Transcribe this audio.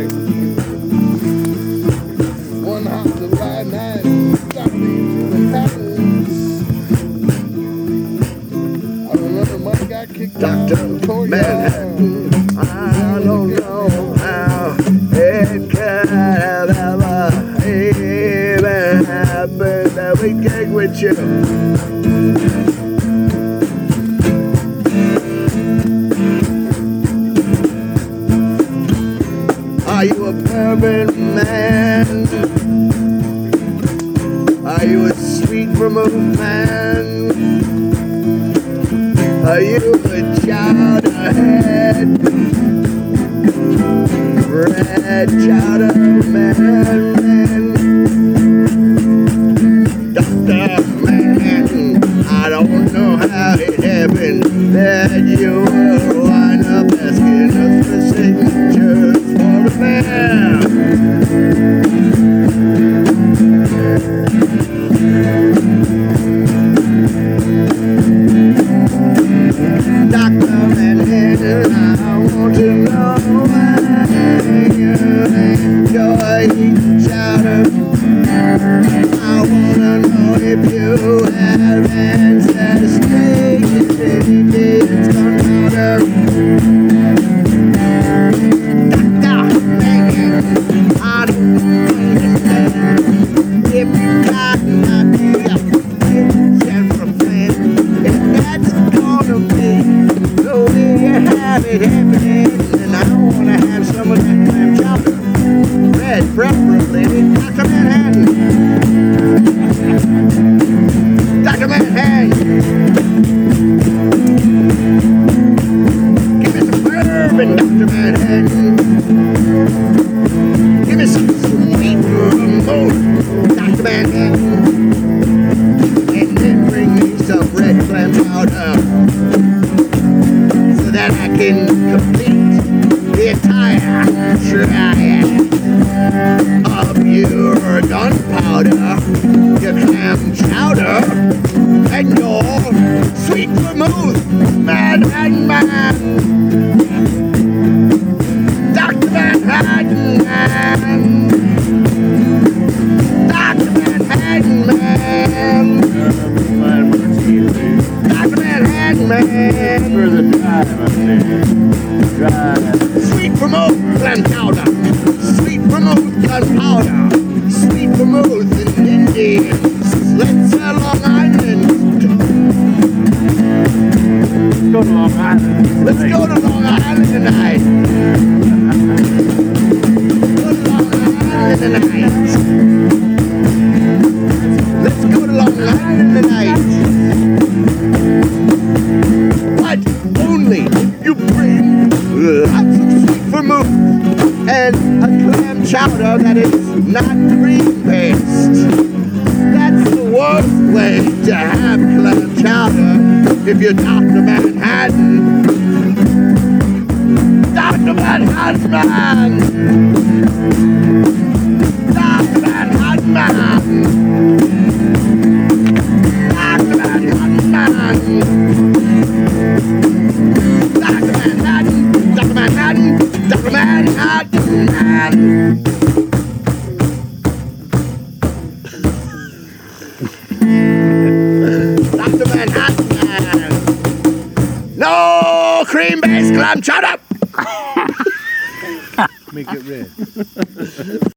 right. One hot July night, got me feeling happy. I remember money got kicked out Dr. and tore you Manhattan, I don't know how it could have ever even happened that we gig with you. Are you a bourbon man? Are you a sweet vermouth man? Are you a chowderhead? Red chowder man? Dr. Manhattan, I don't know how it happened that you will wind up asking us for signatures for the man. Dr. Manhattan, I want to know why you enjoy each other. I wanna know if you have ancestry, it's gunpowder. Dr. Manhattan, I don't understand if you got an idea, it's from plan. If that's gonna be the way you have it happening, then I wanna have some of that clam chowder. Red, preferably, Dr. Manhattan. Dr. Manhattan. Give me some bourbon, Dr. Manhattan. Give me some sweet vermouth, Dr. Manhattan. And then bring me some red clam chowder so that I can complete the entire triad of your gunpowder, your clam chowder, and your sweet vermouth, Manhattan man. Dr. Manhattan man. Dr. Manhattan man. Dr. Manhattan man. For the drive, I see. Sweet vermouth, clam chowder. Sweet vermouth, gunpowder. Sweet vermouth in Indians. Let's Long Island. Let's go to Long Island. Let's go to Long Island tonight. Go to Long Island tonight. Let's go to Long Island tonight. But only if you bring lots of sweet vermouth and a clam chowder that is not cream based. That's the worst way to have clam chowder if you're Dr. Manhattan. Dr. Manhattan man. Dr. Manhattan man. Dr. Manhattan man. Dr. Manhattan. Dr. Manhattan. Dr. Manhattan man. Dr. Manhattan man. No cream-based clam chowder. Make it red.